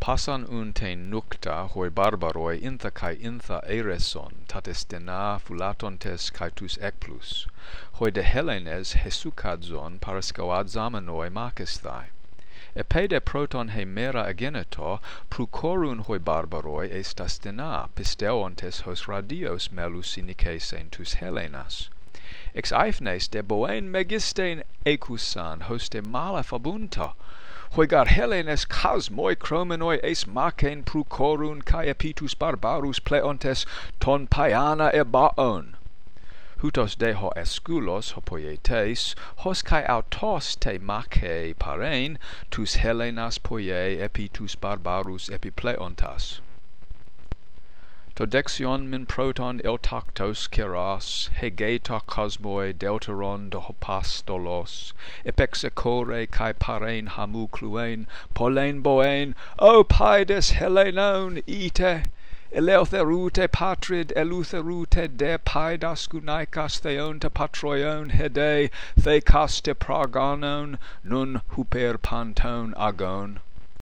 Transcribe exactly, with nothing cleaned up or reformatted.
Passan unte nukta hoi barbaroi intha kai intha ereson tatestena fulatontes kai tus ekplus, hoi de Hellenes hesukadzon paraskoadzamanoi makesthai. Epede proton he mera ageneto prukorun hoi barbaroi estastena pisteontes hos radios melus inikesen tus Hellenas. Ex aifnes de boen megistein ekusan hoste mala fabunta, hoi gar Hellenes cosmoi chromenoi eis maken prukorun kai epitus barbarus pleontes ton paiana ebaon. Hutos de ho eskulos hopoietes, hos kai autos te make parein, tus Hellenas poie epitus barbarus epipleontas. To dexion min proton eutactos keras, hegeta cosmoi deuteron de hopastolos, epexecore kai parein hamu cluein, polein boein, o paides Hellenon ite, eleutherute patrid eleutherute de paidas gunaikas theonta patroion hede, thecas te praganon, nun huper panton agon.